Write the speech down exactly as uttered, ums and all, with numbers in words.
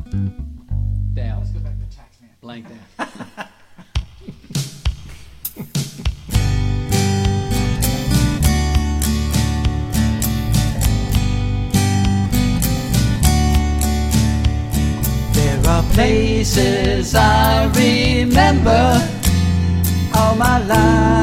Down. Let's go back to tax man. Blank down. There are places I remember all my life.